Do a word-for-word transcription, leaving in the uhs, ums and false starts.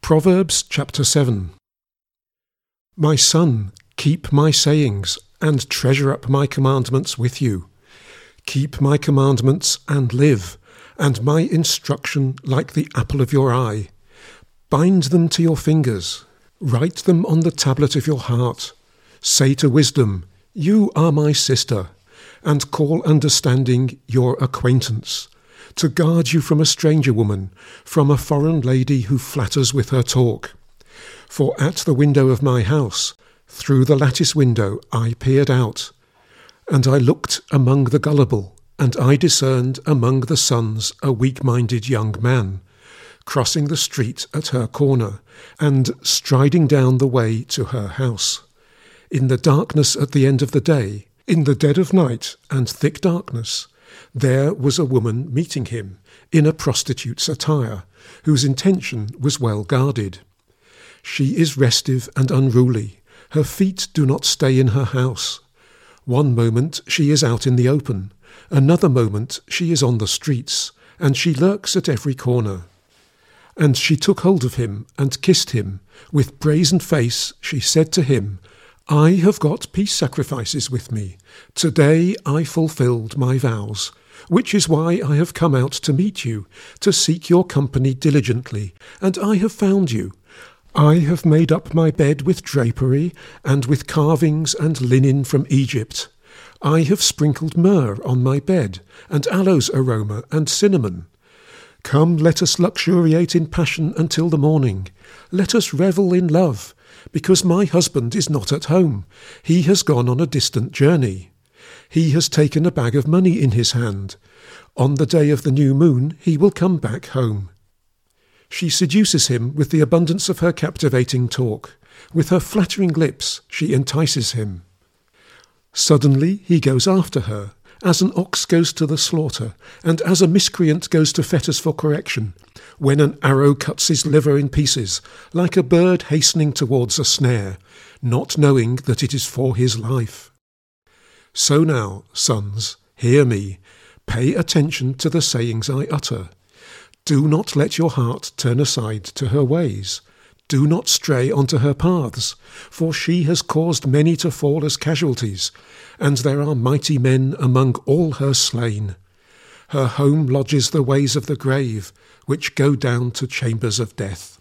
Proverbs chapter seven. My son, keep my sayings, and treasure up my commandments with you. Keep my commandments and live, and my instruction like the apple of your eye. Bind them to your fingers, write them on the tablet of your heart. Say to wisdom, you are my sister, and call understanding your acquaintance, to guard you from a stranger woman, from a foreign lady who flatters with her talk. For at the window of my house, through the lattice window, I peered out, and I looked among the gullible, and I discerned among the sons a weak-minded young man, crossing the street at her corner, and striding down the way to her house. In the darkness at the end of the day, in the dead of night and thick darkness, there was a woman meeting him in a prostitute's attire, whose intention was well guarded. She is restive and unruly. Her feet do not stay in her house. One moment she is out in the open, another moment she is on the streets, and she lurks at every corner. And she took hold of him and kissed him. With brazen face she said to him, I have got peace sacrifices with me. Today I fulfilled my vows, which is why I have come out to meet you, to seek your company diligently, and I have found you. I have made up my bed with drapery, and with carvings and linen from Egypt. I have sprinkled myrrh on my bed, and aloes aroma and cinnamon. Come, let us luxuriate in passion until the morning. Let us revel in love, because my husband is not at home. He has gone on a distant journey. He has taken a bag of money in his hand. On the day of the new moon he will come back home. She seduces him with the abundance of her captivating talk. With her flattering lips she entices him. Suddenly he goes after her, as an ox goes to the slaughter, and as a miscreant goes to fetters for correction, when an arrow cuts his liver in pieces, like a bird hastening towards a snare, not knowing that it is for his life. So now, sons, hear me, pay attention to the sayings I utter. Do not let your heart turn aside to her ways. Do not stray onto her paths, for she has caused many to fall as casualties, and there are mighty men among all her slain. Her home lodges the ways of the grave, which go down to chambers of death.